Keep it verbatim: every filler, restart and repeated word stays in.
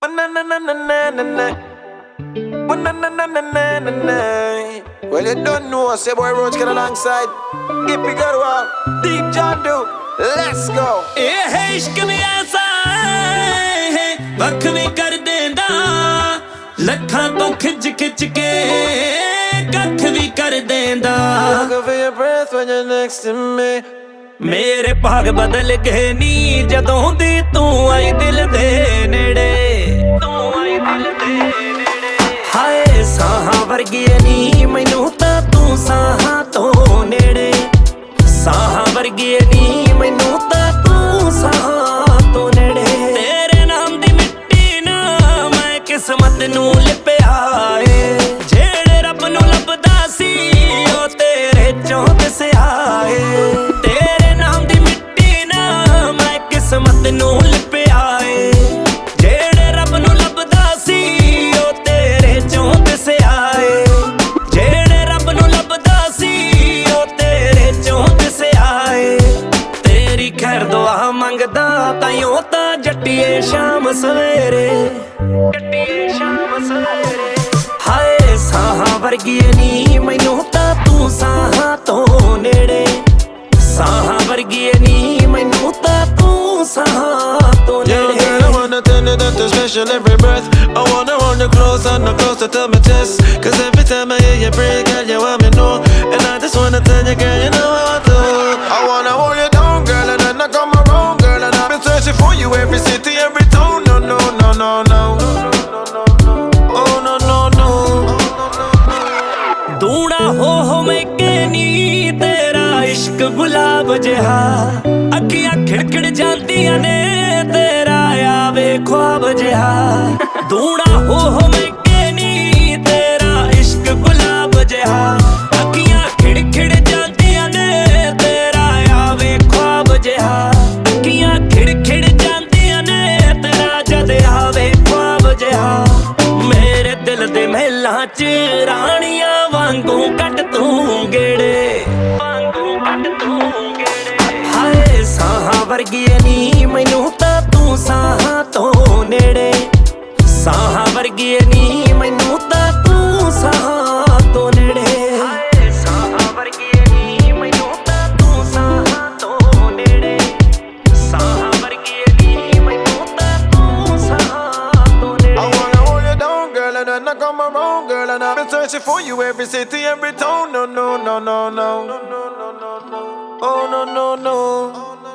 na na na na na na na. Oh, na na na na na na na. Well, you don't know, say boy Roach get alongside Hippie Garwa, Deep John Do. Let's go. ਇਹ ਹੈ ਇਸ਼ਕ ਵੀ ਐਸਾ ਹੈ ਵੱਖ ਵੀ ਕਰ ਦੇਂਦਾ ਲੱਖਾਂ ਤੋਂ ਖਿੱਚ ਖਿੱਚ ਕੇ ਕੱਖ ਵੀ ਕਰ ਦੇਂਦਾ Look for your breath when you're next to me. ਮੇਰੇ ਭਾਗ ਬਦਲ ਗਏ ਨੀ ਜਦੋਂ ਦੀ ਤੂੰ ਆਈ ਦਿਲ ਦੇ ਨੇੜੇ ਤੂੰ ਆਈ ਦਿਲ ਦੇ ਨੇੜੇ ਹਾਏ ਸਾਹਾਂ ਵਰਗੀ ਨੀ ਮੈਨੂੰ ਤਾਂ ਤੂੰ ਸਾਹਾਂ ਤੋਂ ਨੇੜੇ ਸਾਹਾਂ ਵਰਗੀ ਨੀ ਮੈਨੂੰ ਤਾਂ ਤੂੰ ਸਾਹਾਂ ਤੋਂ ਨੇੜੇ ਤੇਰੇ ਨਾਮ ਦੀ ਮਿੱਟੀ ਨਾ ਮੈਂ ਕਿਸਮਤ ਨੂੰ ਲਿਪਿਆ ਏ ਜਿਹੜੇ ਰੱਬ ਨੂੰ ਲੱਭਦਾ ਸੀ ਉਹ ਤੇਰੇ ਚੋਂ ਦਿਸਿਆ ਏ ਤੇਰੇ ਨਾਮ ਦੀ ਮਿੱਟੀ ਨਾ ਮੈਂ ਕਿਸਮਤ ਨੂੰ ਲਿਪਿਆ ਏ ਜਿਹੜੇ ਰੱਬ ਨੂੰ ਲੱਭਦਾ ਸੀ ਉਹ ਤੇਰੇ ਚੋਂ ਦਿਸਿਆ ਏ ਜਿਹੜੇ ਰੱਬ ਨੂੰ ਲੱਭਦਾ ਸੀ ਉਹ ਤੇਰੇ ਚੋਂ ਦਿਸਿਆ ਏ ਤੇਰੀ ਖੈਰ ਦੁਆ ਮੰਗਦਾ ਤਾਈਓ ਤਾਂ ਜੱਟੀਏ ਸ਼ਾਮ ਸਵੇਰੇ ਜੱਟੀਏ ਸ਼ਾਮ ਸਵੇਰੇ ਹਾਏ ਸਾਹਾਂ ਵਰਗੀ ਨੀ ਮੈਨੂੰ ਤਾਂ ਤੂੰ ਸਾਹਾਂ ਤੋਂ ਨੇੜੇ ਸਾਹਾਂ ਵਰਗੀ ਨੀ ਮੈਨੂੰ ਤਾਂ ਤੂੰ ਸਾਹਾਂ ਤੋਂ ਨੇੜੇ I wanna tell you that you're special every breath. I wanna hold you close and no closer to my chest. Cause every time I hear you breathe, girl, you want me know. And I just wanna tell you, girl, you know I want to. I wanna hold you down, girl, and then I come around, girl. And I've been searching for you every city, every town. No, no, no, no, no. Oh, no, no, no. ਦੂਣਾ ਹੋ ਹੋ ਮੈਂ ਕਹਿਨੀ ਤੇਰਾ ਇਸ਼ਕ ਗੁਲਾਬ ਜਿਹਾ ਅੱਖੀਆਂ ਖਿੜਖਿੜ ਜਾਂਦੀਆਂ ਨੇ ਤੇਰਾ ਆਵੇ ख्वाब ਜਿਹਾ ਦੂਣਾ ਹੋ ਹੋ ਮੈਂ ਕਹਿਨੀ ਤੇਰਾ ਇਸ਼ਕ ਗੁਲਾਬ ਜਿਹਾ ਅੱਖੀਆਂ ਖਿੜਖਿੜ ਜਾਂਦੀਆਂ ਨੇ ਤੇਰਾ ਆਵੇ ख्वाब ਜਿਹਾ ਅੱਖੀਆਂ ਖਿੜਖਿੜ ਜਾਂਦੀਆਂ ਨੇ ਤੇਰਾ ਜਦ ਆਵੇ ख्वाब ਜਿਹਾ ਮੇਰੇ ਦਿਲ ਦੇ ਮਹਿਲਾਂ ਚ ਰਾਣੀਆਂ ਵਾਂਗੂ ਕੱਟ ਤੂੰ ਗੇੜੇ ਵਾਂਗੂ ਕੱਟ ਤੂੰ ਗੇੜੇ ਹਾਏ ਸਾਹਾਂ ਵਰਗੀ ਨੀ ਮੈਨੂੰ ਤਾਂ ਤੂੰ ਸਾਹਾਂ ਤੋਂ ਨੇੜੇ ਸਾਹਾਂ ਵਰਗੀ ਨੀ ਮੈਨੂੰ ਤਾਂ ਤੂੰ ਸਾਹਾਂ ਤੋਂ ਨੇੜੇ ਹਾਏ ਸਾਹਾਂ ਵਰਗੀ ਨੀ ਮੈਨੂੰ ਤਾਂ ਤੂੰ ਸਾਹਾਂ ਤੋਂ ਨੇੜੇ ਸਾਹਾਂ ਵਰਗੀ ਨੀ ਮੈਨੂੰ ਤਾਂ ਤੂੰ ਸਾਹਾਂ ਤੋਂ ਨੇੜੇ I wanna hold you down, girl, and then I come around, girl. And I've been searching for you every city, every town. No, no, no, no, no. Oh, no, no, no.